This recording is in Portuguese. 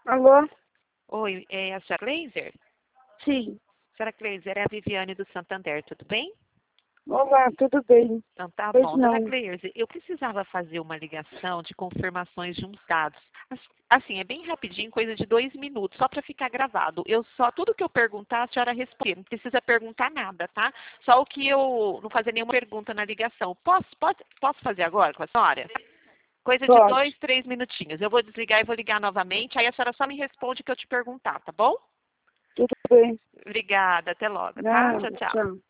Alô? Oi, é a senhora Kleiser? Sim. Senhora Kleiser, é a Viviane do Santander, tudo bem? Olá, tudo bem? Então tá Pois bom. Dona não. Kleiser, eu precisava fazer uma ligação de confirmações de uns dados. Assim, é bem rapidinho, coisa de 2 minutos, só para ficar gravado. Tudo que eu perguntar, a senhora responde. Não precisa perguntar nada, tá? Só o que eu não fazer nenhuma pergunta na ligação. Posso fazer agora com a senhora? Coisa de Pode. 2, 3 minutinhos. Eu vou desligar e vou ligar novamente, aí a senhora só me responde o que eu te perguntar, tá bom? Tudo bem. Obrigada, até logo, tá? Não, Tchau, tchau. tchau.